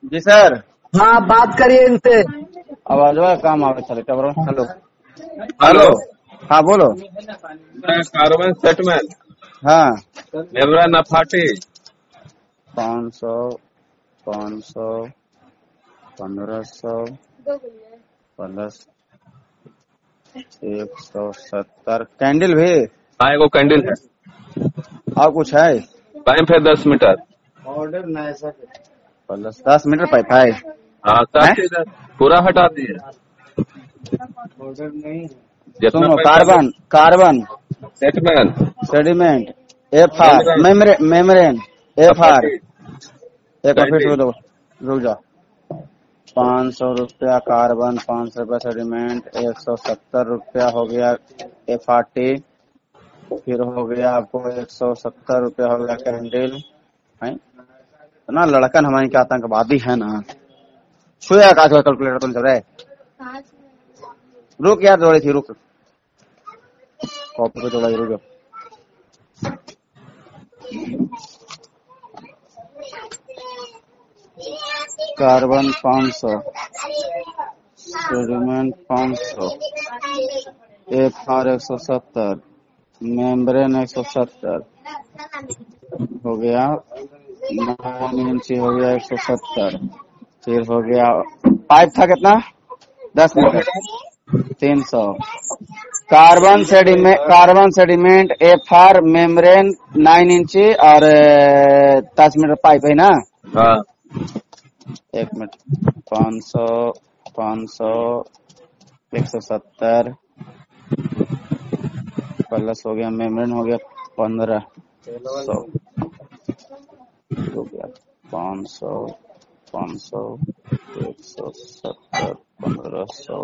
जी sir. हाँ, बात करिए इनसे। आवाज काम आवे चले क्या? Hello hello. हाँ बोलो। कार्बन सेटमैन हाँ मेमरा नफाटी 500 500 1500 प्लस 170 कैंडल भी। हाँ एगो कैंडल है। और कुछ है? पाइप है 10 मीटर। ऑर्डर नहीं सर। प्लस 10 मीटर पाइप है। हाँ सब चीज है, पूरा हटा दिए। ऑर्डर नहीं। जितना सुनो, पैसा कार्बन कार्बन सेटमैन sediment F R membrane F R. एक और फिर रुक जाओ। 500 रुपया कार्बन, 500 रुपया सेडिमेंट, 170 रुपया हो गया FRT, फिर हो गया आपको 170 रुपया हो गया कैंडल है ना। लड़कन हमारी क्या आतंकवादी है ना। छुया का कैलकुलेटर तो चल रहा है। रुक यार, दौड़ी थी रुक। कॉपी पे दौड़ाई रुक। कार्बन 500, सेडिमेंट 500, FR 170, मेम्ब्रेन 170 हो गया, 9 इंची हो गया 170। फिर हो गया पाइप था कितना? 10 metre 300। Carbon sediment FR membrane 9 इंची और 10 मीटर पाइप है ना। हाँ 1 मिनट। 500 170 प्लस हो गया मेम्ब्रेन हो गया 1500 हो गया 500 170 1500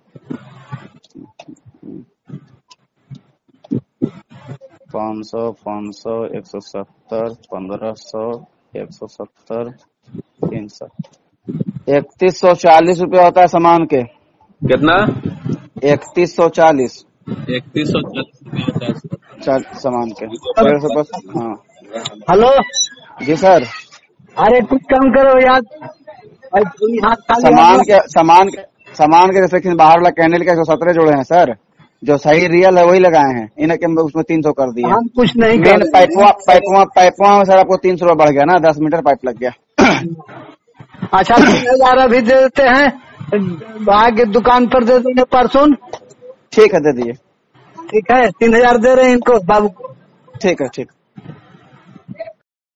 500 170 1500 170 300 3140 रुपया होता है सामान के। कितना? 3140 3140 सामान के 150। हाँ हेलो। जी सर। अरे कुछ कम करो यार। हाथ खाली सामान के जैसे कि बाहर वाला कैंडल के 117 जोड़े हैं सर। जो सही रियल है वही लगाए हैं। इन्हें उसमें 300 कर दिए। हम कुछ नहीं मेन कर पाइपवा में सर आपको 300 रुपया बढ़ गया ना। 10 मीटर पाइप लग गया। अच्छा 3000 अभी दे देते हैं, आगे दुकान पर दे देंगे परसों। ठीक है दे दिए। ठीक है 3000 दे रहे हैं इनको बाबू। ठीक है ठीक।